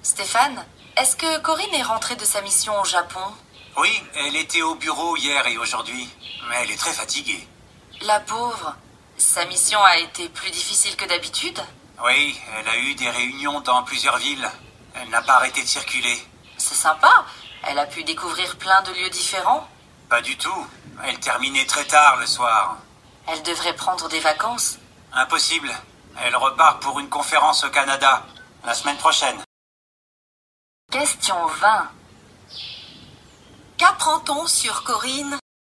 Stéphane, est-ce que Corinne est rentrée de sa mission au Japon? Oui, elle était au bureau hier et aujourd'hui, mais elle est très fatiguée. La pauvre. Sa mission a été plus difficile que d'habitude? Oui, elle a eu des réunions dans plusieurs villes. Elle n'a pas arrêté de circuler. C'est sympa. Elle a pu découvrir plein de lieux différents. Pas du tout. Elle terminait très tard le soir. Elle devrait prendre des vacances. Impossible. Elle repart pour une conférence au Canada, la semaine prochaine. Question 20. Qu'apprend-on sur Corinne?